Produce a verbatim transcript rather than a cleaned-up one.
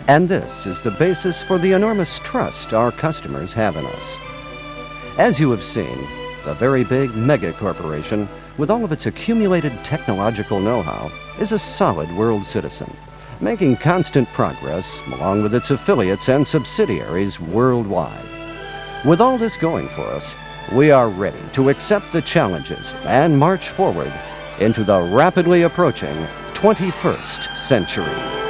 And this is the basis for the enormous trust our customers have in us. As you have seen, the very big mega corporation, with all of its accumulated technological know-how, is a solid world citizen, making constant progress along with its affiliates and subsidiaries worldwide. With all this going for us, we are ready to accept the challenges and march forward into the rapidly approaching twenty-first century.